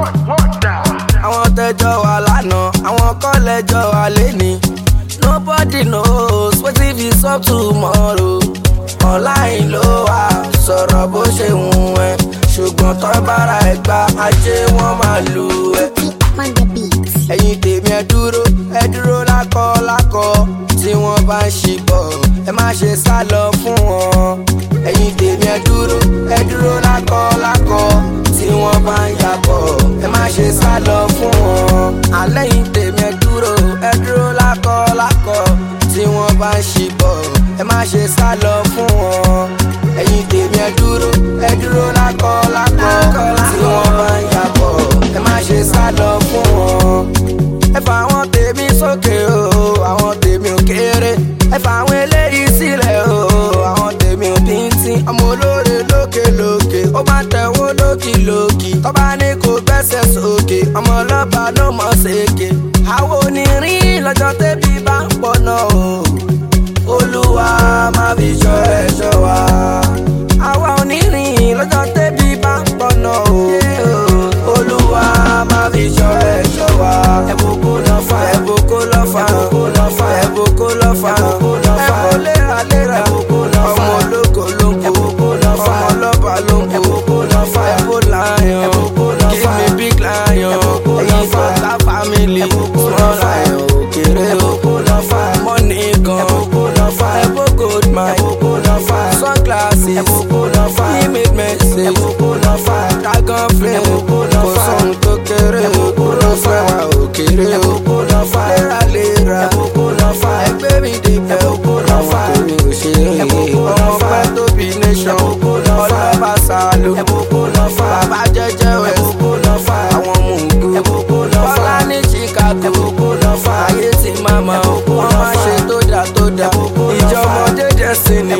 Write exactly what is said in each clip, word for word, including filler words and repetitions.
àwọn tẹjọ́ wà lánàá àwọn kọ́lẹ́jọ́ wà lẹ́ni. Nobody knows what if it's up tomorrow. Online ló wà sọ̀rọ̀ bó ṣe wù ẹ́ ṣùgbọ́n tó bára ẹ̀ gba ajé wọn máa lù ẹ́. Ẹ̀yin tèmi ẹ dúró ẹ dúró lákọ lákọ tí wọ́n bá ń ṣìbọ̀ ẹ má ṣe sá lọ fún wọn. Ẹ̀yin tèmi ẹ dúró ẹ dúró lákọ lákọ tí wọ́n bá ń yàbọ̀ ẹ má ṣe sá lọ fún wọn. Àlẹ́yìn tèmi ẹ dúró ẹ dúró lákọ lákọ tí wọ́n bá ń ṣìbọ̀ ẹ má ṣe sá lọ fún wọn. Ẹ̀yin tèmi ẹ dúró ẹ dúró lákọ lákọ tí wọ́n bá ń yàbọ̀ ẹ má ṣe sá lọ fún wọn. Ẹ fà àwọn tèmi sókè o àwọn tèmi ò kéré ẹ fà àwọn eléyìí sílẹ̀ o àwọn tèmi ò bíntín. Ọmọ olóore lókè lókè ó bá tẹ̀wọ́ lókì lókì tó bá ní kó gbẹ́sẹ̀ sókè ọmọ ọlọ́ba ló mọ̀ ṣèké. Àwọn onírin lọ́jọ́ tẹ́bí bá ń pọ̀ náà o Olúwa má fi ṣọ́ ẹ̀ṣọ́ wa. Àwa onírin lọ́jọ́ tẹ́bí bá ń pọ̀ náà o Olúwa má fi ṣọ́ ẹ̀ṣọ́ wa. Ẹ̀bùkú lọ fà ẹ̀bùkú lọ fà ẹ̀bùkú lọ fà ẹ̀bùkú lọ fà ẹ̀bùkú léra léra ọmọ ológo ló ń kó ọmọ ọlọ́ba ló ń kó ẹ̀bùkú lion give me big lion ẹ̀yin fọ́tà family small lion òkèrè o money gan ẹ̀bùkú gold mine sunglasses image message dragon flame kò sóhun tó kéré o ló fẹ́ wá òkèrè o léra léra ẹgbẹ́ mi dìbẹ̀ o àwọn tèmi ò ṣe é ọmọ pẹ́ tóbi nation ọlọ́ba sálò bàbá jẹjẹ wẹ̀ àwọn mùgù bọ́lá ní Chicago ayé ti mama o wọ́n máa ṣe tó dá tó dá ìjọmọdé destiny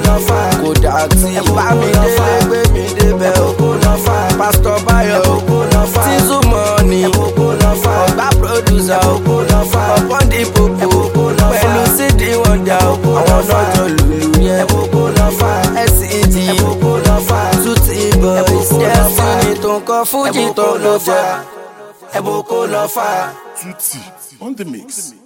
kò dà tí bá mi délé gbé mi débẹ̀ o Pastor Bayo Tizu Money ọgbà producer ọ̀pọ̀n di popo pẹ̀lú C D Wonder àwọn lọ́jọ́ lùlù yẹn S E G Tutti Boys Destiny tó ń kọ́ Fuji tó ló jẹ́ ẹ̀bùkún lọ fà. Tutti on the mix.